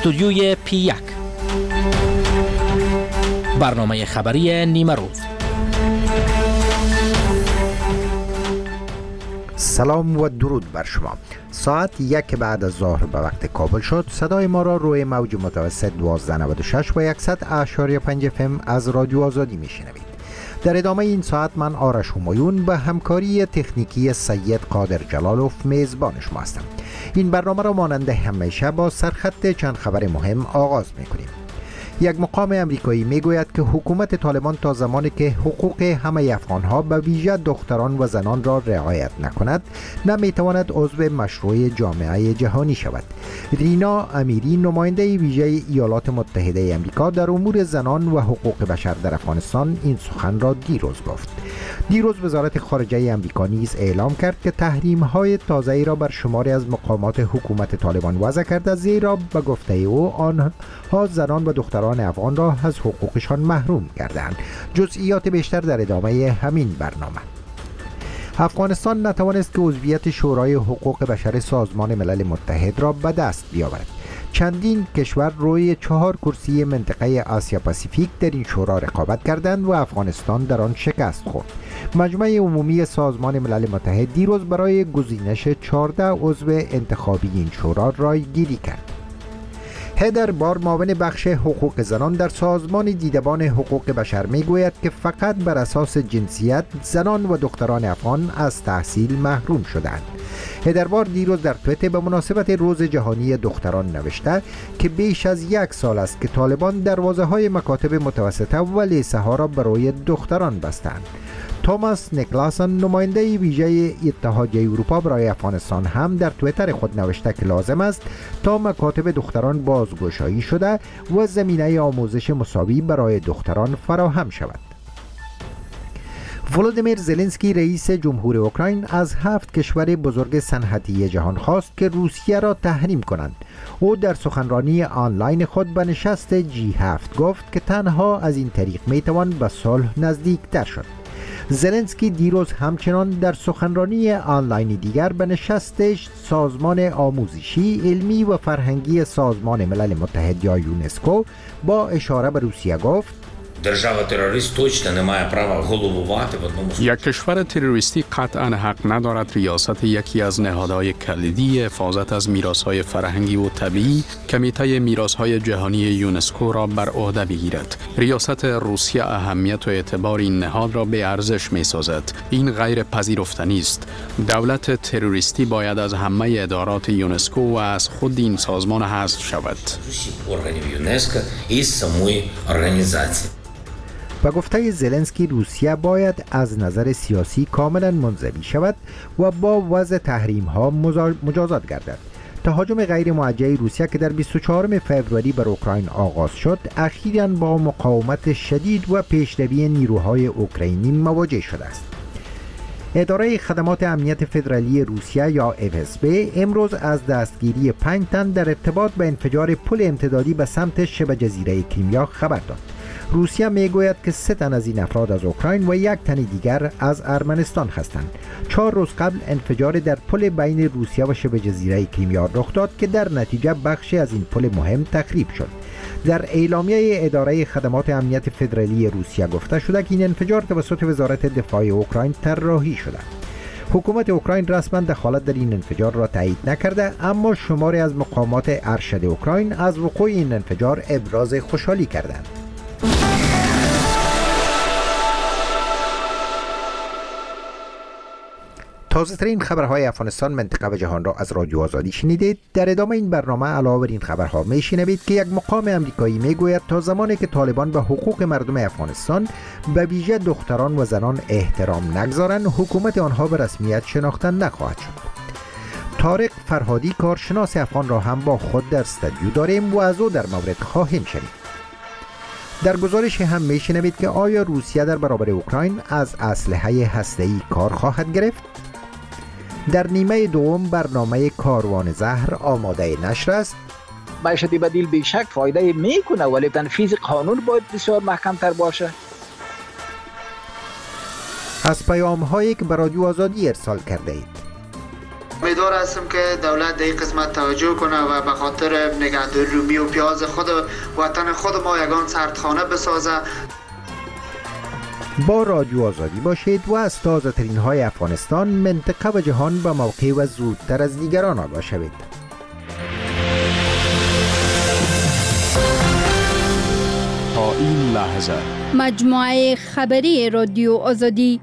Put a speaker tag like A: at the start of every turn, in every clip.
A: استودیوی P1 برنامه خبری نیمه روز.
B: سلام و درود بر شما. ساعت 1 بعد از ظهر به وقت کابل شد. صدای ما را روی موج متوسط 1296 و 100.5 FM از رادیو آزادی میشنوید. در ادامه این ساعت من آرش همایون به همکاری تکنیکی سید قادر جلالوف میزبان شما هستم. این برنامه را مانند همیشه با سرخط چند خبر مهم آغاز میکنیم. یک مقام امریکایی میگوید که حکومت طالبان تا زمانی که حقوق همه افغانها به ویژه دختران و زنان را رعایت نکند نمیتواند عضو مشروع جامعه جهانی شود. رینا امیری نماینده ویژه ایالات متحده امریکا در امور زنان و حقوق بشر در افغانستان این سخن را دیروز گفت. دیروز وزارت خارجه امریکا نیز اعلام کرد که تحریم‌های تازه‌ای را بر شماری از مقامات حکومت طالبان وضع کرده، زیرا به گفته او آنها زنان و دختران افغان را از حقوقشان محروم کردند. جزئیات بیشتر در ادامه همین برنامه. افغانستان نتوانست که عضویت شورای حقوق بشر سازمان ملل متحد را به دست بیاورد. چندین کشور روی 4 کرسی منطقه آسیا پاسیفیک در این شورا رقابت کردند و افغانستان در آن شکست خورد. مجمع عمومی سازمان ملل متحد دیروز برای گزینش 14 عضو انتخابی این شورا رایگیری کرد. هدر بار معاون بخش حقوق زنان در سازمان دیدبان حقوق بشر میگوید که فقط بر اساس جنسیت زنان و دختران افغان از تحصیل محروم شدند. هدر بار دیروز در توییتر به مناسبت روز جهانی دختران نوشته که بیش از 1 سال است که طالبان دروازه‌های مکاتب متوسطه و لیسه ها را برای دختران بستند. توماس نیکلاسن نماینده ویژه اتحادیه اروپا برای افغانستان هم در توییتر خود نوشته که لازم است تا مکاتب دختران بازگشایی شده و زمینه آموزش مساوی برای دختران فراهم شود. ولودیمیر زلنسکی رئیس جمهور اوکراین از 7 کشور بزرگ صنعتی جهان خواست که روسیه را تحریم کنند. او در سخنرانی آنلاین خود به نشست G7 گفت که تنها از این طریق میتوان به صلح نزدیکتر شد. زلنسکی دیروز همچنان در سخنرانی آنلاین دیگر به نشست سازمان آموزشی، علمی و فرهنگی سازمان ملل متحد یا یونسکو با اشاره به روسیه گفت:
C: یک کشور تروریستی قطعا حق ندارد ریاست یکی از نهادهای کلیدی حفاظت از میراث‌های فرهنگی و طبیعی کمیته میراث‌های جهانی یونسکو را بر عهده بگیرد. ریاست روسیه اهمیت و اعتبار این نهاد را به ارزش می‌سازد. این غیر پذیرفتنی است. دولت تروریستی باید از همه ادارات یونسکو و از خود این سازمان حذف شود.
B: به گفته زلنسکی روسیه باید از نظر سیاسی کاملا منزوی شود و با وضع تحریم ها مجازات گردد. تهاجم غیر موجه روسیه که در 24 فوریه بر اوکراین آغاز شد، اخیراً با مقاومت شدید و پیشروی نیروهای اوکراینی مواجه شده است. اداره خدمات امنیت فدرالی روسیه یا FSB امروز از دستگیری 5 تن در ارتباط به انفجار پل امتدادی به سمت شبه جزیره کریمیا خبر داد. روسیه میگوید که 3 تن از این افراد از اوکراین و 1 تن دیگر از ارمنستان هستند. 4 روز قبل انفجار در پل بین روسیه و شبه جزیره کریمیا رخ داد که در نتیجه بخشی از این پل مهم تخریب شد. در اعلامیه اداره خدمات امنیت فدرالی روسیه گفته شده که این انفجار توسط وزارت دفاع اوکراین طراحی شده. حکومت اوکراین رسما دخالت در این انفجار را تایید نکرده، اما شماری از مقامات ارشد اوکراین از وقوع این انفجار ابراز خوشحالی کردند. تازه ترین خبرهای افغانستان، منطقه و جهان را از رادیو آزادی شنیدید. در ادامه این برنامه علاوه بر این خبرها میشنوید که یک مقام امریکایی میگوید تا زمانی که طالبان به حقوق مردم افغانستان به ویژه دختران و زنان احترام نگذارند، حکومت آنها به رسمیت شناخته نخواهد شد. طارق فرهادی کارشناس افغان را هم با خود در استودیو داریم و از او در مورد خواهیم شنید. در گزارش هم میشنوید که آیا روسیه در برابر اوکراین از اسلحه هسته‌ای کار خواهد گرفت؟ در نیمه دوم برنامه کاروان زهر آماده نشر است.
D: معیشت بدیل بیشک فایده میکنه، ولی تنفیذ قانون باید بسیار محکم تر باشه.
B: از پیام هایی که به رادیو آزادی ارسال کرده اید.
E: امیدوار هستم که دولت در این قسمت توجه کنه و به خاطر نگهداری رومی و پیاز خود وطن خود ما یگان سردخانه بسازه.
B: با رادیو آزادی باشید و از تازه ترین های افغانستان، منطقه و جهان به موقع و زودتر از دیگران آگاه شوید.
C: تا این لحظه
F: مجموعه خبری رادیو آزادی.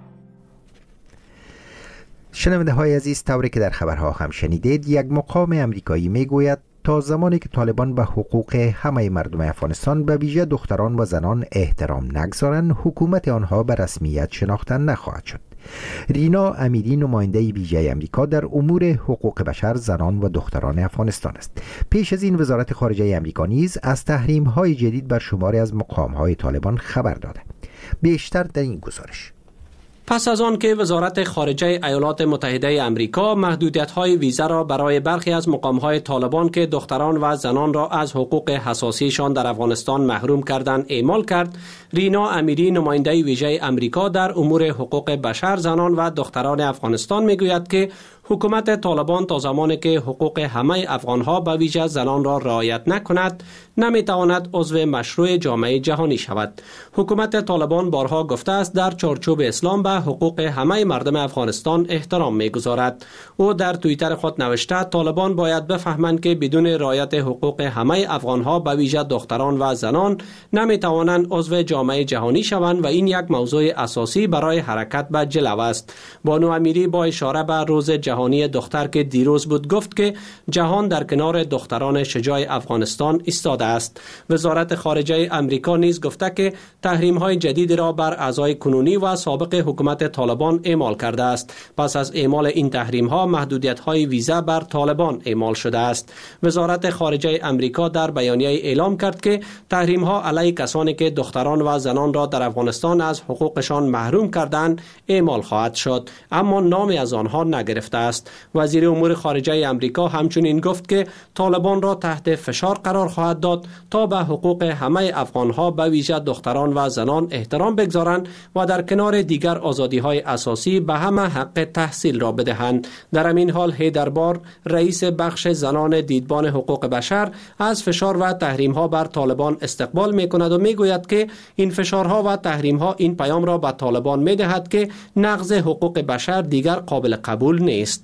B: شنونده های عزیز، طوری که در خبرها هم شنیدید، یک مقام امریکایی میگوید تا زمانی که طالبان به حقوق همه مردم افغانستان به ویژه دختران و زنان احترام نگذارند، حکومت آنها به رسمیت شناخته نخواهد شد. رینا امیری نماینده ویژه امریکا در امور حقوق بشر، زنان و دختران افغانستان است. پیش از این وزارت خارجه امریکا نیز از تحریم‌های جدید بر شماری از مقام‌های طالبان خبر داده. بیشتر در این گزارش.
G: پس از آن که وزارت خارجه ایالات متحده امریکا محدودیت‌های ویزا را برای برخی از مقام‌های طالبان که دختران و زنان را از حقوق حساسیشان در افغانستان محروم کردند اعمال کرد، رینا امیری نماینده ویژه امریکا در امور حقوق بشر، زنان و دختران افغانستان میگوید که حکومت طالبان تا زمانی که حقوق همه افغانها به ویژه زنان را رعایت نکند نمیتواند عضو مشروع جامعه جهانی شود. حکومت طالبان بارها گفته است در چارچوب اسلام به حقوق همه مردم افغانستان احترام میگذارد. او در توییتر خود نوشته طالبان باید بفهمند که بدون رعایت حقوق همه افغانها به ویژه دختران و زنان نمیتوانند عضو جامعه جهانی شوند و این یک موضوع اساسی برای حرکت به جلو است. بانو امیری با اشاره به روز جهانی دختر که دیروز بود گفت که جهان در کنار دختران شجاع افغانستان ایستاده است. وزارت خارجه امریکا نیز گفته که تحریم‌های جدید را بر اعضای کنونی و سابق حکومت طالبان اعمال کرده است. پس از اعمال این تحریم‌ها محدودیت‌های ویزا بر طالبان اعمال شده است. وزارت خارجه امریکا در بیانیه اعلام کرد که تحریم‌ها علیه کسانی که دختران و زنان را در افغانستان از حقوقشان محروم کردند اعمال خواهد شد، اما نامی از آنها نگرفته است. وزیر امور خارجه امریکا همچنین گفت که طالبان را تحت فشار قرار خواهد داد تا به حقوق همه افغانها به ویژه دختران و زنان احترام بگذارند و در کنار دیگر آزادی‌های اساسی به همه حق تحصیل را بدهند. در همین حال هیدربار رئیس بخش زنان دیدبان حقوق بشر از فشار و تحریم‌ها بر طالبان استقبال می‌کند و می‌گوید که این فشارها و تحریم‌ها این پیام را به طالبان می‌دهد که نقض حقوق بشر دیگر قابل قبول نیست.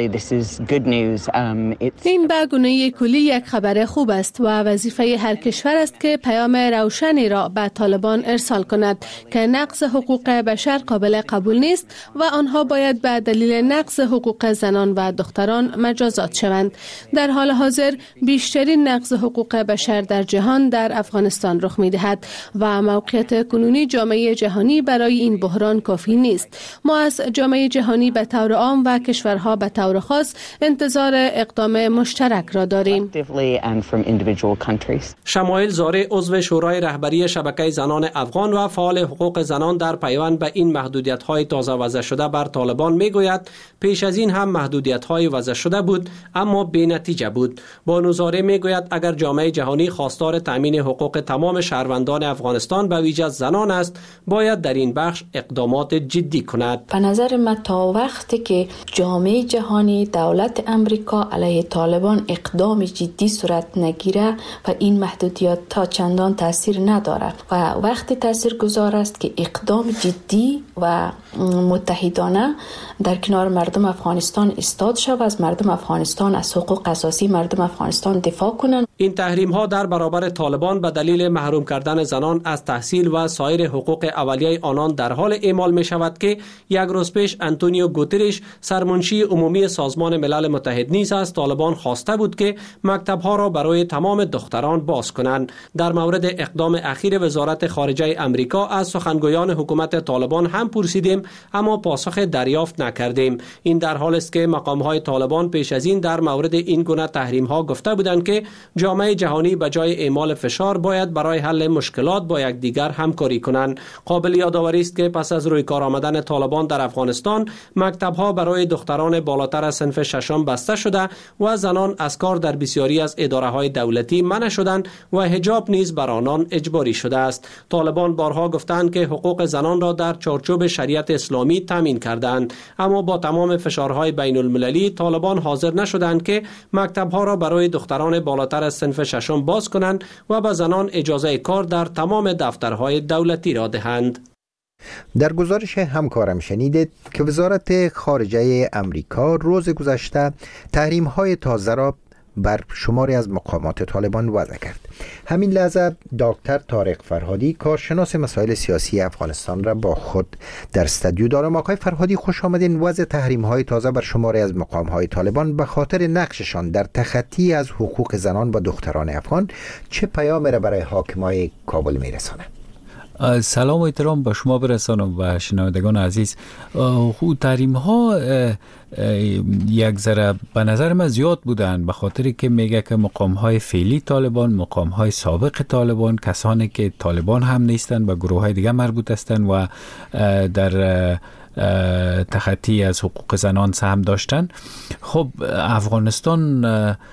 F: این به گونه کلی یک خبر خوب است و وظیفه هر کشور است که پیام روشنی را به طالبان ارسال کند که نقض حقوق بشر قابل قبول نیست و آنها باید به دلیل نقض حقوق زنان و دختران مجازات شوند. در حال حاضر بیشترین نقض حقوق بشر در جهان در افغانستان رخ می‌دهد و موقعیت کنونی جامعه جهانی برای این بحران کافی نیست. ما از جامعه جهانی به طور عام و کشورها به طور خاص انتظار اقدام مشترک را داریم.
G: شمایل زاره عضو شورای رهبری شبکه زنان افغان و فعال حقوق زنان در پیوند به این محدودیت‌های تازه وضع شده بر طالبان میگوید پیش از این هم محدودیت‌های وضع شده بود اما بی نتیجه بود. بانو زاره میگوید اگر جامعه جهانی خواستار تامین حقوق تمام شهروندان افغانستان به ویژه زنان است باید در این بخش اقدامات جدی کند.
H: به نظر من تا وقتی که جامعه جهانی، دولت امریکا علیه طالبان اقدام جدی صورت نگیره و این محدودیت تا چندان تاثیر ندارد و وقتی تاثیر گذار است که اقدام جدی و متحدانه در کنار مردم افغانستان ایستاد شود، از مردم افغانستان، از حقوق اساسی مردم افغانستان دفاع کنند.
G: این تحریم ها در برابر طالبان به دلیل محروم کردن زنان از تحصیل و سایر حقوق اولیه آنان در حال اعمال می شود که یک روز پیش انتونیو گوترش سرمنشی عمومی سازمان ملل متحد نیز از طالبان خواسته بود که مکتب‌ها را برای تمام دختران باز کنند. در مورد اقدام اخیر وزارت خارجه امریکا از سخنگویان حکومت طالبان هم پرسیدیم اما پاسخ دریافت نکردیم. این در حالی است که مقام‌های طالبان پیش از این در مورد این گونه تحریم‌ها گفته بودند که جامعه جهانی به جای اعمال فشار باید برای حل مشکلات با یکدیگر همکاری کنند. قابل یادآوری است که پس از روی کار آمدن طالبان در افغانستان مکتب‌ها برای دختران دختران بالاتر از صنف ششم بسته شده و زنان از کار در بسیاری از اداره‌های دولتی منع شدند و حجاب نیز بر آنان اجباری شده است. طالبان بارها گفتند که حقوق زنان را در چارچوب شریعت اسلامی تامین کردند، اما با تمام فشارهای بین المللی طالبان حاضر نشدند که مکتب‌ها را برای دختران بالاتر از صنف ششم باز کنند و به زنان اجازه کار در تمام دفترهای دولتی را دهند.
B: در گزارش همکارم شنیدید که وزارت خارجه امریکا روز گذشته تحریم‌های تازه را بر شماری از مقامات طالبان وضع کرد. همین لحظه دکتر طارق فرهادی کارشناس مسائل سیاسی افغانستان را با خود در استودیو دارم. آقای فرهادی خوش آمدین. وضع تحریم‌های تازه بر شماری از مقام‌های طالبان به خاطر نقششان در تخطی از حقوق زنان و دختران افغان چه پیامی را برای حاکمای کابل میرساند؟
I: سلام و احترام به شما برسانم و شنوندگان عزیز. تحریم ها یک ذره به نظر من زیاد بودن، به خاطر که میگه که مقام های فعلی طالبان، مقام های سابق طالبان، کسانی که طالبان هم نیستن و گروه های دیگه مربوط هستند و در تخطی از حقوق زنان سهم داشتن. خب افغانستان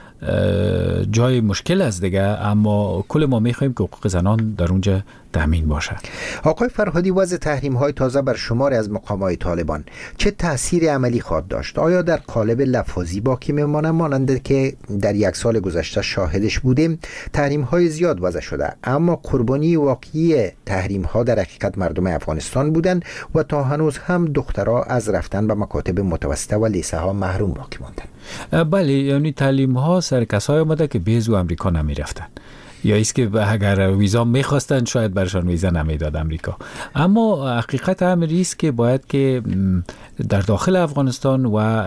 I: جای مشکل است دیگه، اما کل ما میخوایم که حقوق زنان در اونجا تامین باشه.
B: آقای فرهادی، وضع تحریم‌های تازه بر شماری از مقامات طالبان چه تأثیر عملی خواهد داشت؟ آیا در قالب لفظی باقی میمانه مانند که در یک سال گذشته شاهدش بودیم؟ تحریم‌های زیاد وضع شده، اما قربانی واقعی تحریم‌ها در حقیقت مردم افغانستان بودند و تا هنوز هم دخترها از رفتن به مکاتب متوسطه و لیسه ها محروم باقی ماندند.
I: بله، یعنی تعلیم‌ها سر کسایی اومده که بیزو امریکا نمی‌رفتن، یا ایست که اگر ویزا میخواستن شاید برشان ویزا نمیداد امریکا. اما حقیقت امر است که باید که در داخل افغانستان و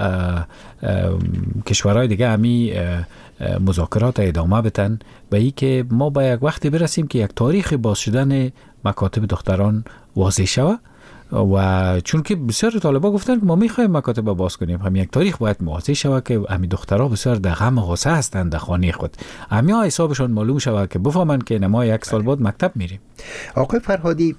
I: کشورهای دیگه همی مذاکرات ادامه بدن به این که ما به یک وقتی برسیم که یک تاریخ باز شدن مکاتب دختران واضح شود، و چون که بسیار طالبا گفتن که ما میخوایم مکاتب باز کنیم، هم یک تاریخ باید واضح شود که همین دخترها بسیار در غم و غصه هستند در خانه خود، همین حسابشون معلوم شود که بفهمن که ما یک سال بعد مکتب میریم.
B: آقای فرهادی،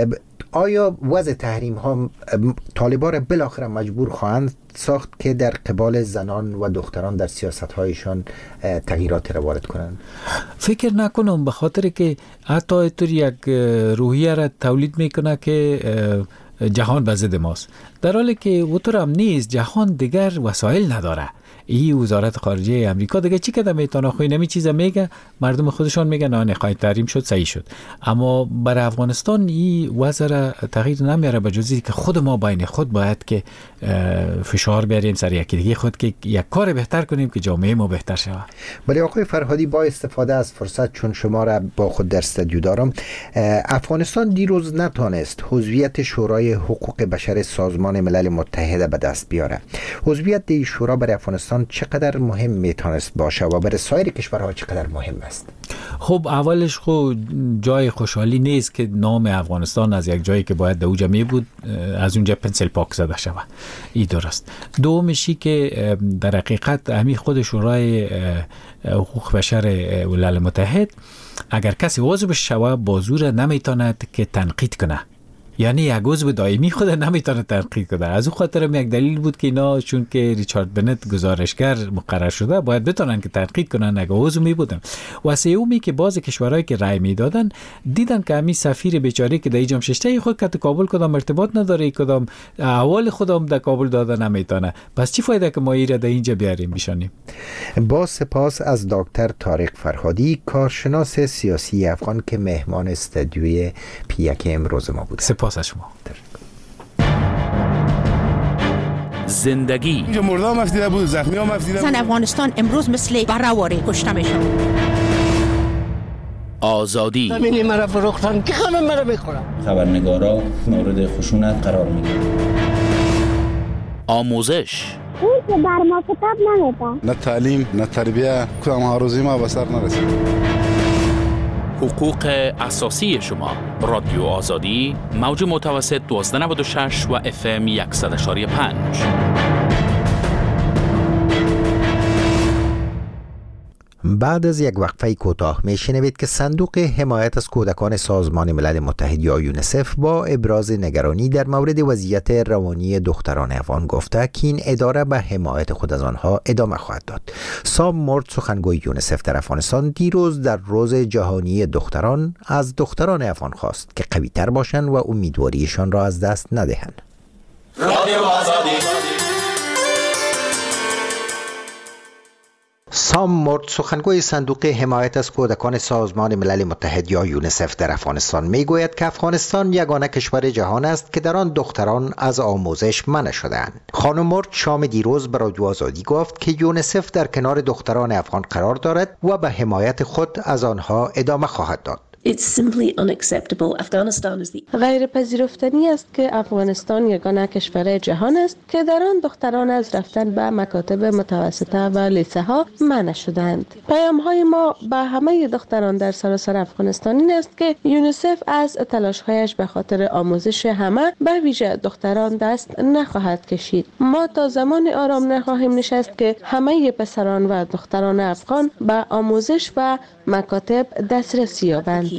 B: آیا وضع تحریم ها طالبا را بالاخره مجبور خواهند ساخت که در قبال زنان و دختران در سیاست هایشان تغییرات را وارد کنند؟
I: فکر نکنم، به خاطر که حتی اینطور یک روحیه را تولید میکنه که جهان به ضد ماست، در حالی که اونطور هم نیست. جهان دیگر وسایل نداره. این وزارت خارجه امریکا دیگه چی کده میتونه؟ خوی نمی چیزا میگه، مردم خودشان میگن نه نخواهی تحریم شد صحیح شد، اما برای افغانستان این وضع را تغییر نمیاره، به جزی که خود ما بین خود باید که فشار بیاریم سر یکی دیگه خود که یک کار بهتر کنیم که جامعه ما بهتر شود.
B: ولی آقای فرهادی، با استفاده از فرصت چون شما را با خود در استودیو دارم، افغانستان دیروز نتونست عضویت شورای حقوق بشر سازمان ملل متحد به دست بیاره. عضویت این شورا برای افغانستان چقدر مهم میتونست باشه و برای سایر کشورها چقدر مهم است؟
I: خب اولش جای خوشحالی نیست که نام افغانستان از یک جایی که باید دوجه می بود از اونجا پنسل پاک زده شود. این درست. دومشی که در حقیقت همی خود شورای حقوق بشر ملل متحد اگر کسی عضو بشه با زور نمیتواند که تنقید کنه، یعنی یک عضو دائمی خود نمیتونه تنقید کنه. از اون خاطر یک دلیل بود که اینا چون که ریچارد بنت گزارشگر مقرر شده باید بتونن که تنقید کنن اگه عضو می بودن. و سومی که بعضی کشورهایی که رای میدادن دیدن که همین سفیر بیچاره که در اینجا ششته خود که کابل کدام ارتباط نداره، کدام احوال خودم در کابل داده نمیتونه، پس چی فایده که ما ایره در اینجا بیاریم بشانیم؟
B: با سپاس از دکتر طارق فرهادی، کارشناس سیاسی افغان که مهمان استودیوی پیک امروز ما بود.
I: سپاس از شما.
A: زندگی
J: اینجا مردا مفتیده بود، زخمی ها مفتیده بود.
K: زن افغانستان امروز مثل برهواری کشته میشه.
A: آزادی
L: همینی مرا فروختن که خانم مرا میخورم.
M: خبرنگارا مورد خشونت قرار میگیرن.
A: آموزش
N: اون که بر ما کتاب نمیده،
J: نه تعلیم نه تربیه، کدام آرزوی ما به سر نرسید.
A: حقوق اساسی شما. رادیو آزادی، موج متوسط 1296 و FM 100.5.
B: بعد از یک وقفه کوتاه میشنوید که صندوق حمایت از کودکان سازمان ملل متحد یا یونیسف با ابراز نگرانی در مورد وضعیت روانی دختران افغان گفته که این اداره به حمایت خود از آنها ادامه خواهد داد. سام مورد، سخنگوی یونیسف در افغانستان، دیروز در روز جهانی دختران از دختران افغان خواست که قوی تر باشند و امیدواریشان را از دست ندهند. سام مورد، سخنگوی صندوق حمایت از کودکان سازمان ملل متحد یا یونیسف در افغانستان میگوید که افغانستان یگانه کشور جهان است که در آن دختران از آموزش منع شده‌اند. خانم مورد شام دیروز به رادیو آزادی گفت که یونیسف در کنار دختران افغان قرار دارد و به حمایت خود از آنها ادامه خواهد داد.
F: غیر پذیرفتنی است که افغانستان یگانه کشور جهان است که در آن دختران از رفتن به مکاتب متوسطه و لیسه ها منع شدند. پیام های ما به همه دختران در سراسر افغانستان این است که یونیسف از تلاش هایش به خاطر آموزش همه به ویژه دختران دست نخواهد کشید. ما تا زمان آرام نخواهیم نشست که همه پسران و دختران افغان به آموزش و مکاتب دسترسی یابند.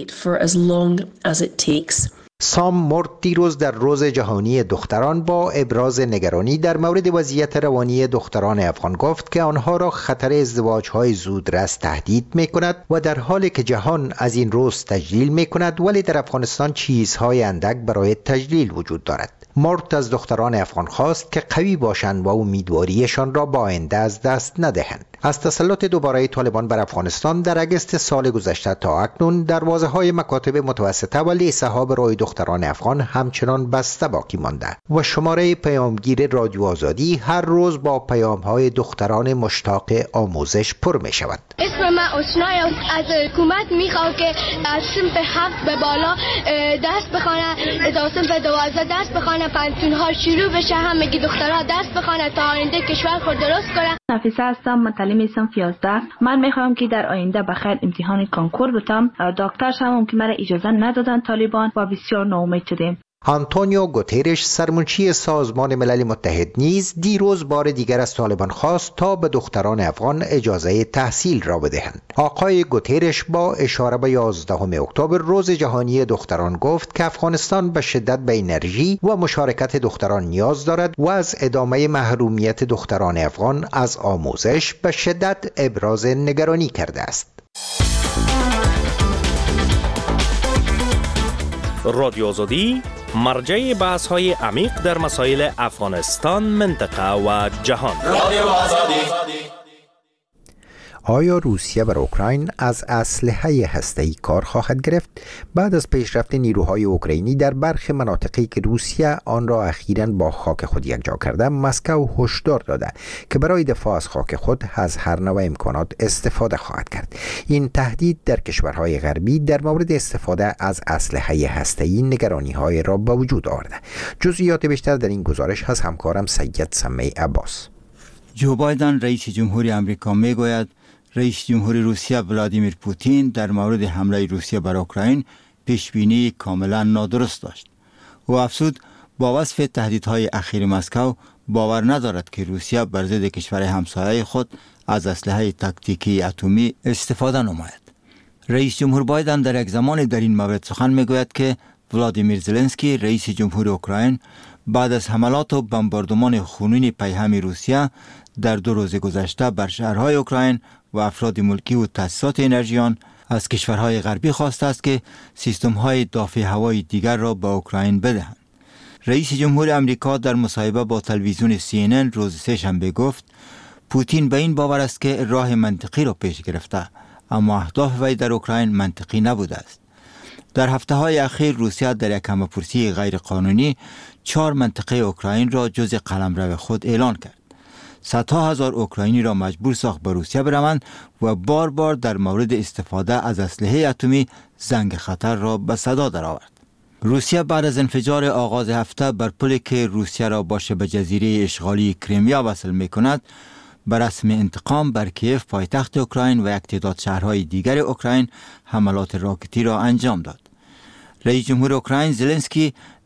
B: سام مورد دیروز در روز جهانی دختران با ابراز نگرانی در مورد وضعیت روانی دختران افغان گفت که آنها را خطر ازدواج‌های زودرس تهدید می‌کند و در حالی که جهان از این روز تجلیل می‌کند ولی در افغانستان چیزهای اندک برای تجلیل وجود دارد. مورد از دختران افغان خواست که قوی باشند و امیدواریشان را با آینده از دست ندهند. از تسلط دوباره طالبان بر افغانستان در اگست سال گذشته تا اکنون دروازه‌های مکاتب متوسطه و لیسه‌ها برای دختران افغان همچنان بسته باقی مانده و شماره پیامگیر رادیو آزادی هر روز با پیام‌های دختران مشتاق آموزش پر می‌شود.
O: اسم من آشنای از حکومت میخوام که از صنف 7 به بالا درس بخوانه، تا صنف 12 درس بخوانه، پنتون‌ها شروع بشه، همگی دخترها درس بخوانه تا آینده کشور خود درست کنه.
P: نفیسه هستم، متعلم صنف 11. من میخوام که در آینده بخیر امتحان کنکور بتم، دکتر شوم که مرا اجازه ندادن طالبان و بسیار ناامید شدیم.
B: آنتونیو گوترش، سرمنشی سازمان ملل متحد، نیز دیروز بار دیگر از طالبان خواست تا به دختران افغان اجازه تحصیل را بدهند. آقای گوترش با اشاره به 11 اکتبر روز جهانی دختران گفت که افغانستان به شدت به انرژی و مشارکت دختران نیاز دارد و از ادامه محرومیت دختران افغان از آموزش به شدت ابراز نگرانی کرده است.
Q: رادیو آزادی مرجع بحث‌های عمیق در مسائل افغانستان، منطقه و جهان. رادیو آزادی.
B: آیا روسیه بر اوکراین از اسلحه هسته‌ای کار خواهد گرفت؟ بعد از پیشرفت نیروهای اوکراینی در برخی مناطقی که روسیه آن را اخیراً با خاک خود یکجا کرده، مسکو هشدار داده که برای دفاع از خاک خود از هر نوع امکانات استفاده خواهد کرد. این تهدید در کشورهای غربی در مورد استفاده از اسلحه هسته‌ای نگرانی‌های را به وجود آورده. جزئیات بیشتر در این گزارش از همکارم سید سمی عباس.
R: جو بایدن رئیس جمهوری آمریکا میگوید رئیس جمهوری روسیه ولادیمیر پوتین در مورد حمله روسیه بر اوکراین پیشبینی کاملا نادرست داشت. او افزود با وصف تهدیدهای اخیر مسکو باور ندارد که روسیه بر ضد کشور همسایه خود از اسلحه تاکتیکی اتمی استفاده نماید. رئیس جمهور بایدن در یک زمان در این مورد سخن میگوید که ولادیمیر زلنسکی رئیس جمهور اوکراین بعد از حملات و بمباردمان خونین پیهم روسیه در 2 روز گذشته بر شهرهای اوکراین و افراد ملکی و تأسیسات انرژیان از کشورهای غربی خواسته است که سیستم‌های دافع هوایی دیگر را به اوکراین بدهند. رئیس جمهور آمریکا در مصاحبه با تلویزیون CNN روز سه‌شنبه گفت پوتین به این باور است که راه منطقی را پیش گرفته، اما اهداف وی در اوکراین منطقی نبوده است. در هفته‌های اخیر روسیه در یک همه‌پرسی غیرقانونی 4 منطقه اوکراین را جزء قلمرو خود اعلان کرد. صدها هزار اوکراینی را مجبور ساخت به روسیه بروند و بار بار در مورد استفاده از اسلحه اتمی زنگ خطر را به صدا درآورد. روسیه بعد از انفجار آغاز هفته بر پلی که روسیه را با شبه جزیره اشغالی کریمیا وصل می‌کند، بر رسم انتقام بر کیف پایتخت اوکراین و یک تعداد شهرهای دیگر اوکراین حملات راکتی را انجام داد. رئیس جمهور اوکراین زلنسکی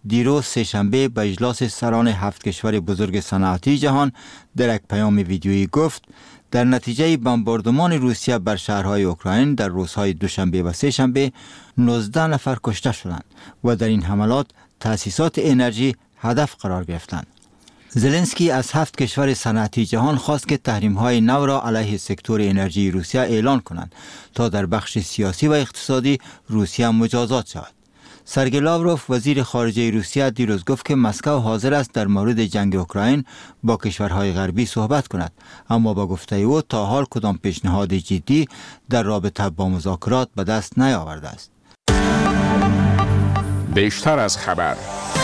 R: دیروز سه‌شنبه به اجلاس سران 7 کشور بزرگ صنعتی جهان در یک پیام ویدیویی گفت در نتیجه بمباردمان روسیه بر شهرهای اوکراین در روزهای دوشنبه و سه‌شنبه 19 نفر کشته شدند و در این حملات تأسیسات انرژی هدف قرار گرفتند. زلنسکی از 7 کشور صنعتی جهان خواست که تحریم‌های نو را علیه سکتور انرژی روسیه اعلان کنند تا در بخش سیاسی و اقتصادی روسیه مجازات شود. سرگئی لاوروف وزیر خارجه روسیه دیروز گفت که مسکو حاضر است در مورد جنگ اوکراین با کشورهای غربی صحبت کند، اما با گفته او تا حال کدام پیشنهاد جدی در رابطه با مذاکرات به دست نیاورده است.
C: بیشتر از خبر.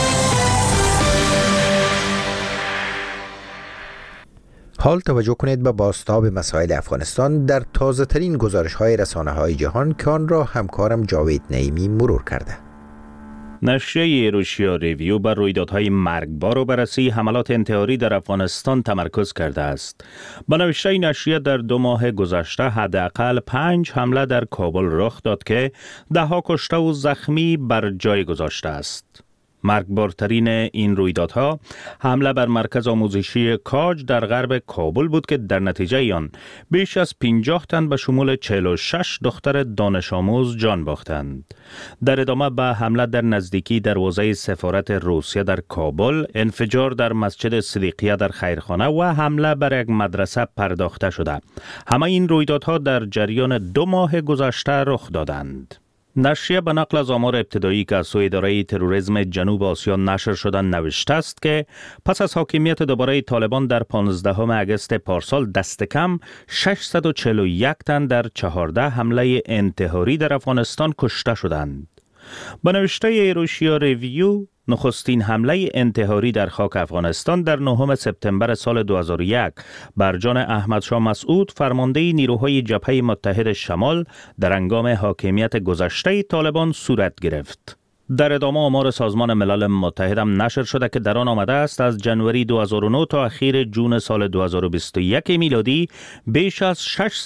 B: حال توجه کنید به بازتاب مسائل افغانستان در تازه ترین گزارش های رسانه های جهان که آن را همکارم جاوید نعیمی مرور کرده.
Q: نشریه ایروشیا ریویو بر رویدادهای مرگبار و بررسی حملات انتحاری در افغانستان تمرکز کرده است. با نوشته نشریه در 2 ماه گذشته حداقل 5 حمله در کابل رخ داد که 10 کشته و زخمی بر جای گذاشته است. مرگبارترین این رویدادها حمله بر مرکز آموزشی کاج در غرب کابل بود که در نتیجه آن بیش از 50 تن به شمول 46 دختر دانش آموز جان باختند. در ادامه به حمله در نزدیکی دروازه سفارت روسیه در کابل، انفجار در مسجد صدیقیه در خیرخانه و حمله بر یک مدرسه پرداخته شده. همه این رویدادها در جریان 2 ماه گذشته رخ دادند. نشریه به نقل از آمار ابتدایی که از سوی اداره تروریسم جنوب آسیا نشر شدن نوشته است که پس از حاکمیت دوباره طالبان در 15 اگست پارسال دست کم 641 تن در 14 حمله انتحاری در افغانستان کشته شدند. به نوشته ایروشیا ریویو، نخستین حمله انتحاری در خاک افغانستان در 9 سپتامبر سال 2001 بر جان احمدشاه مسعود فرمانده نیروهای جبهه متحد شمال در هنگام حاکمیت گذشته طالبان صورت گرفت. در ادامه آمار سازمان ملل متحد هم نشر شده که در آن آمده است از جنوری 2009 تا اخیر جون سال 2021 میلادی بیش از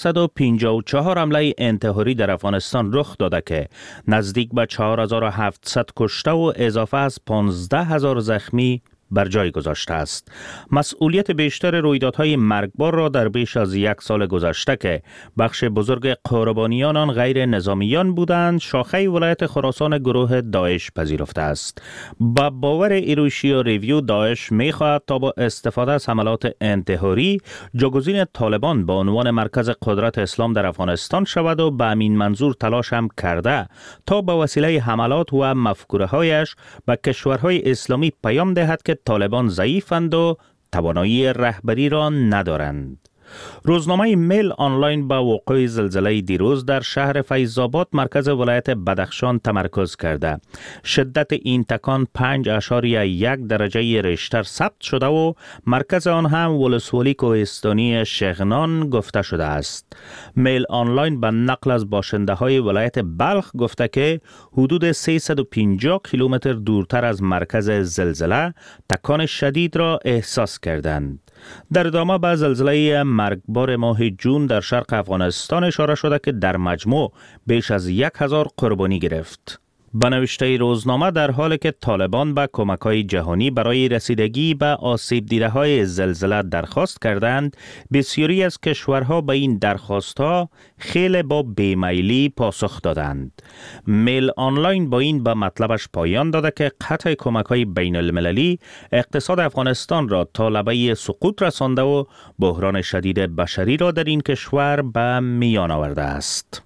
Q: 654 حمله انتحاری در افغانستان رخ داده که نزدیک به 4700 کشته و اضافه از 15000 زخمی بر جای گذاشته است. مسئولیت بیشتر رویدادهای مرگبار را در بیش از 1 سال گذشته که بخش بزرگ قربانیان آن غیر نظامیان بودند، شاخه ولایت خراسان گروه داعش پذیرفته است. با باور ایروشیا ریویو، داعش می‌خواهد تا با استفاده از حملات انتحاری جاگزین طالبان با عنوان مرکز قدرت اسلام در افغانستان شود و به همین منظور تلاش هم کرده تا به وسیله حملات و مفکوره‌هایش به کشورهای اسلامی پیام دهد که طالبان ضعیفند و توانایی رهبری را ندارند. روزنامه میل آنلاین با وقوع زلزله دیروز در شهر فیض‌آباد مرکز ولایت بدخشان تمرکز کرده. شدت این تکان 5.1 درجه ریشتر ثبت شده و مرکز آن هم ولسوالی کوهستانی شغنان گفته شده است. میل آنلاین به نقل از باشنده های ولایت بلخ گفته که حدود 350 کیلومتر دورتر از مرکز زلزله تکان شدید را احساس کردند. در ادامه به زلزله مرگبار ماه جون در شرق افغانستان اشاره شده که در مجموع بیش از 1000 قربانی گرفت. به نوشته روزنامه، در حالی که طالبان به کمک‌های جهانی برای رسیدگی به آسیب دیده‌های زلزله درخواست کردند، بسیاری از کشورها به این درخواست‌ها خیلی با بیمیلی پاسخ دادند. میل آنلاین با این به مطلبش پایان داده که قطع کمک‌های بین المللی اقتصاد افغانستان را تا لبه سقوط رسانده و بحران شدید بشری را در این کشور به میان آورده است.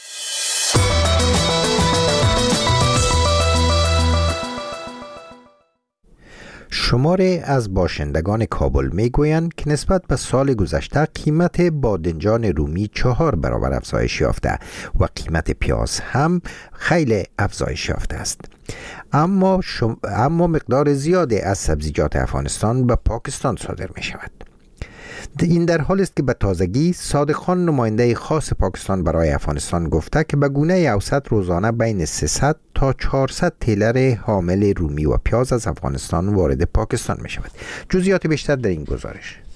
B: شماری از باشندگان کابل میگویند که نسبت به سال گذشته قیمت بادنجان رومی 4 برابر افزایش یافته و قیمت پیاز هم خیلی افزایش یافته است. اما مقدار زیادی از سبزیجات افغانستان به پاکستان صادر می شود. این در حالی است که به تازگی صادق خان، نماینده خاص پاکستان برای افغانستان، گفته که به گونه اوسط روزانه بین 300 تا 400 تیلر حامل رومی و پیاز از افغانستان وارد پاکستان می شود. جزئیات بیشتر در این گزارش.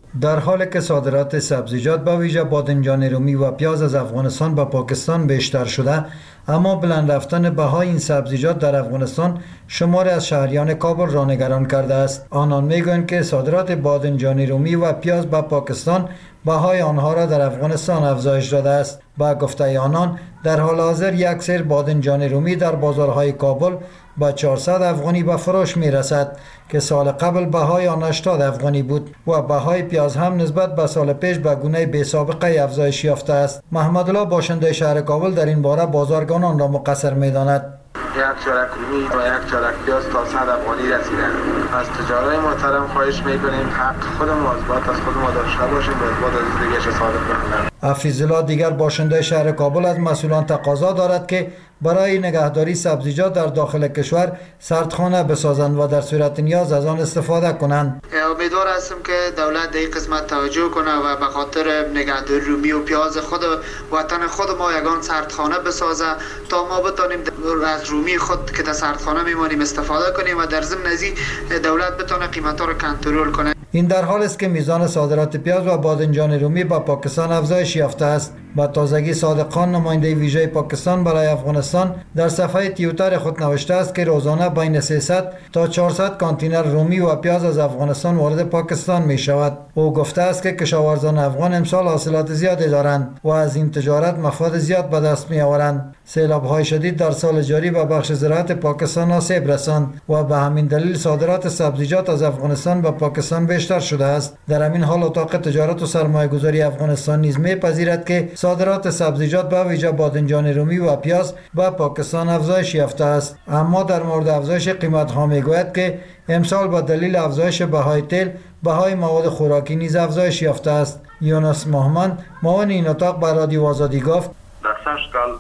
S: در حالی که صادرات سبزیجات به ویژه بادنجان رومی و پیاز از افغانستان به پاکستان بیشتر شده، اما بلند رفتن بهای این سبزیجات در افغانستان شماری از شهریان کابل را نگران کرده است. آنان میگویند که صادرات بادنجان رومی و پیاز به پاکستان بهای آنها را در افغانستان افزایش داده است. با گفته آنان در حال حاضر یک سیر بادنجان رومی در بازارهای کابل با 400 افغانی به فروش می رسد که سال قبل بهای آن 80 افغانی بود و بهای پیاز هم نسبت به سال پیش به گونه بی سابقه افزایش یافته است. محمد الله باشنده شهر کابل در این باره بازارگانان را مقصر می داند.
T: یک چارک رومی و یک چارک پیاز تا 100 افغانی رسیدن. از تجارای محترم خواهش میکنیم حق خود ما از خود ما داشته باشیم و از دیگه صادق بکنیم.
S: حفیظ دیگر باشنده شهر کابل از مسئولان تقاضا دارد که برای نگهداری سبزیجات در داخل کشور سردخانه بسازند و در صورت نیاز از آن استفاده کنند.
E: امیدوار هستم که دولت در این قسمت توجه کنه و به خاطر نگهداری رومی و پیاز خود وطن خود ما یگان سردخانه بسازه تا ما بتانیم از رومی خود که در سردخانه میمانیم استفاده کنیم و در ضمن از این دولت بتونه قیمت‌ها را کنترل کنه.
S: این در حالی است که میزان صادرات پیاز و بادنجان رومی به پاکستان افزایش یافته است. با تازگی صادق خان نماینده ویژه پاکستان برای افغانستان در صفحه توییتر خود نوشته است که روزانه بین 300 تا 400 کانتینر رومی و پیاز از افغانستان وارد پاکستان می شود. او گفته است که کشاورزان افغان امسال حاصلات زیادی دارند و از این تجارت مفاد زیاد به دست می آورند. سیلاب‌های شدید در سال جاری به بخش زراعت پاکستان آسیب رساند و به همین دلیل صادرات سبزیجات از افغانستان به پاکستان بیشتر شده است. در همین حال اتاق تجارت و سرمایه‌گذاری افغانستان نیز می‌پذیرد که صادرات سبزیجات به ویژه بادنجان رومی و پیاز به پاکستان افزایش یافته است. اما در مورد افزایش قیمت‌ها میگوید که امسال با دلیل افزایش بهای تیل بهای مواد خوراکی نیز افزایش یافته است. یونس محمد معاون این اتاق به رادیو آزادی گفت
U: در سال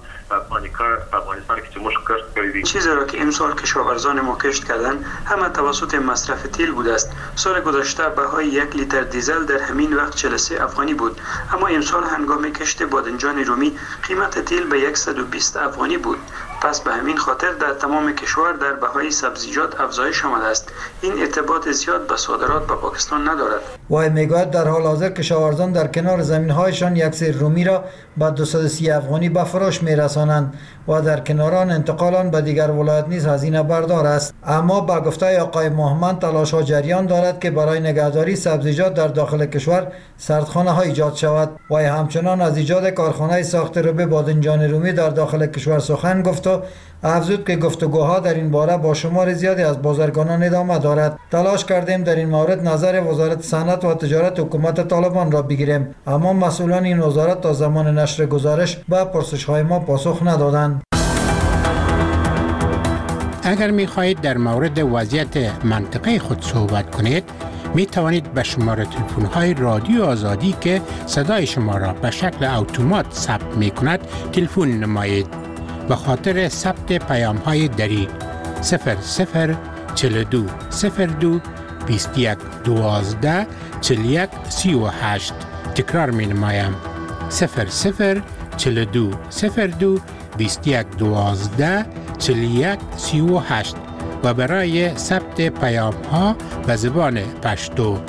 U: افغانستان که مشکل کردیم
V: چیزی را که امسال کشاورزان ما کشت کردن همه توسط مصرف تیل بوده است. سال گذشته بهای 1 لیتر دیزل در همین وقت 43 افغانی بود، اما امسال هنگام کشت بادنجان رومی قیمت تیل به 120 افغانی بود. پس به همین خاطر در تمام کشور در بهای سبزیجات افزایش آمده است. این ارتباط زیاد به صادرات به پاکستان ندارد.
S: وای میگوید در حال حاضر کشاورزان در کنار زمین‌هایشان یک سیر رومی را به 230 افغانی به فروش می‌رسانند و در کنار آن انتقال آن به دیگر ولایت نیز هزینه بردار است. اما با گفته آقای محمد تلاش‌ها جریان دارد که برای نگهداری سبزیجات در داخل کشور سردخانه‌ها ایجاد شود. وای همچنان از ایجاد کارخانه ساخت روبه بادنجان رومی در داخل کشور سخن گفت و افزود که گفتگوها در این باره با شمار زیادی از بازرگانان ادامه دارد. تلاش کردیم در این مورد نظر وزارت صنعت و تجارت حکومت طالبان را بگیریم، اما مسئولان این وزارت تا زمان نشر گزارش به پرسش‌های ما پاسخ ندادند.
W: اگر می خواهید در مورد وضعیت منطقه خود صحبت کنید، می توانید به شماره تلفن های رادیو آزادی که صدای شما را به شکل اتومات ثبت می کند تلفن نمایید. به خاطر ثبت پیام های دری 0042 02 21 12 41 38 تکرار می نمایم 0042 02 21 12 41 38 و برای ثبت پیام ها به زبان پشتو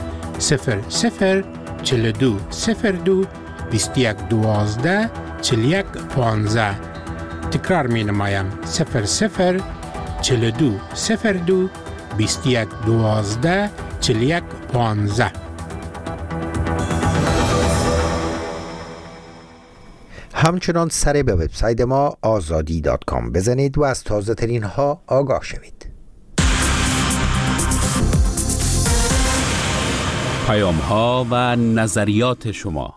W: 0042 02 21 12 41 15 تکرار می نمایم 0042 02 21 12 41 15.
B: همچنان سری به وبسایت ما azadi.com بزنید و از تازه ترین ها آگاه شوید.
A: پیام ها و نظریات شما.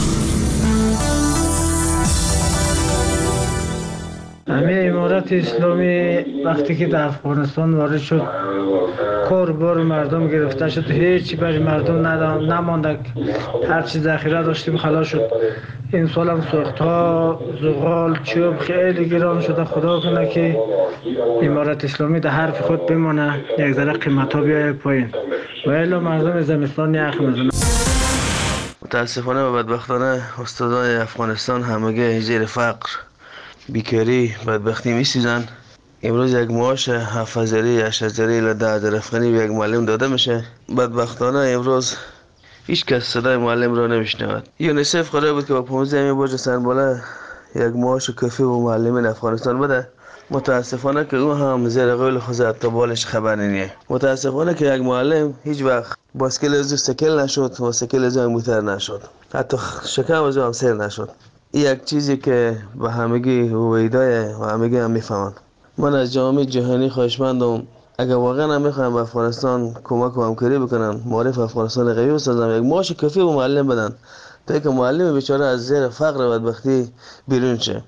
X: همه امارت اسلامی وقتی که در افغانستان وارد شد کار بار مردم گرفته شد، هیچی برای مردم نمانده، هر چی ذخیره داشتیم خلاص شد. این سال هم سوخت‌ها، زغال، چوب خیلی گران شده. خدا کنه که امارت اسلامی در حرف خود بمانه، یک ذره قیمت‌ها بیاید پایین و الا مردم زمستان یخ میزنه.
Y: متاسفانه و بدبختانه استادان افغانستان همگی زیر فقر، بیکاری، بدبختی می‌سوزن. امروز یک معاش 7000 8000 الی 10000 افغانی به یک معلم داده میشه. بدبختانه امروز هیچ کس صدای معلم را نمیشنود. یونیسف قرار بود که با 15 برج سنباله یک معاش کافی و معلمین افغانستان بده. متاسفانه که او هم زیر قول خود تا بالش خبر نیه. متاسفانه که یک معلم هیچ وقت باسکل از سکل نشد و سکل از موتر نشد، حتی شکم از هم سیر نشد. این یک چیزی که به همگی هویدای و همگی هم میفهمند. من از جامعه جهانی خواهشمندم اگر واقعا هم میخوایم به افغانستان کمک و همکاری بکنن، معرف افغانستان قوی بسازن، یک معاش کافی و معلم بدن تا اینکه معلم بیچاره از زیر فقر و بدبختی بیرون شه.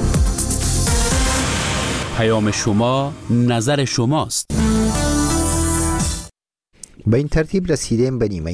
A: پیام شما، نظر شماست.
B: به این ترتیب رسیدیم به نیمه